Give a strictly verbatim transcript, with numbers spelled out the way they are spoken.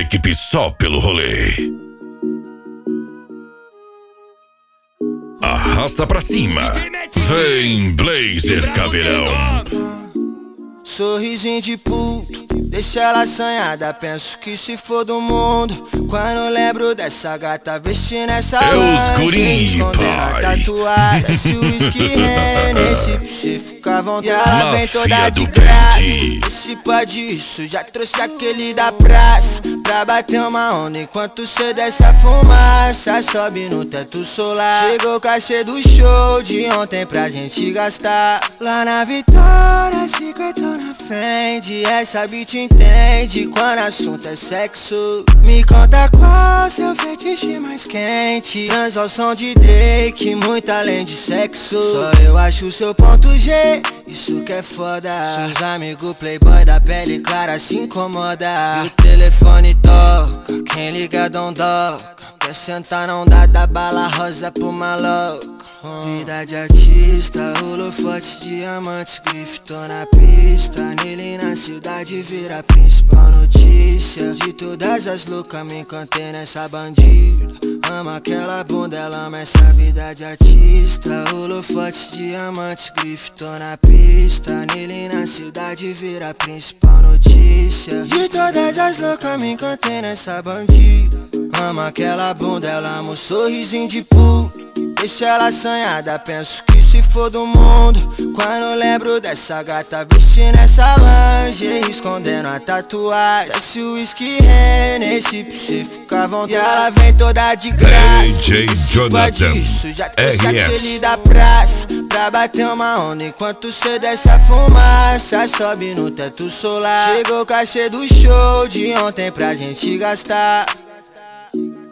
equipe só pelo rolê. Arrasta pra cima. Vem Blazer Caveirão. Sorrisinho de puto, deixa ela assanhada. Penso que se for do mundo quando lembro dessa gata vestindo essa lingerie, escondendo a tatuada. Se o whisky Hennessy pra você ficar à vontade. E ela vem toda de graça. Esse pá disso, já trouxe aquele da praça pra bater uma onda enquanto cê desce a fumaça. Sobe no teto solar. Chegou o cachê do show de ontem pra gente gastar. Lá na Vitória, Secret na frente. Essa bitch entende quando assunto é sexo. Me conta qual seu fetiche mais quente. Trans ao som de Drake, muito além de sexo. Só eu acho seu ponto G, isso que é foda. Seus amigos playboy da pele clara se incomoda. E o telefone toca, quem liga não toca. Quer sentar não dá, da bala rosa pro maluco. Vida de artista, holofotes, diamantes, grife, tô na pista. Nele na cidade vira principal notícia. De todas as loucas me encantei nessa bandida. Ama aquela bunda, ela ama essa vida de artista. Holofotes, diamantes, grife, tô na pista. Nele na cidade vira principal notícia. De todas as loucas me encantei nessa bandida. Ama aquela bunda, ela ama o sorrisinho de puto. Deixa ela assanhada, penso que se for do mundo quando lembro dessa gata vestindo essa lingerie, escondendo a tatuagem. Desce o whisky Hennessy pra você ficar à vontade. E ela vem toda de graça. D J Jonathan disso, já trouxe R S aquele da praça pra bater uma onda enquanto cê desce a fumaça. Sobe no teto solar. Chegou o cachê do show de ontem pra gente gastar.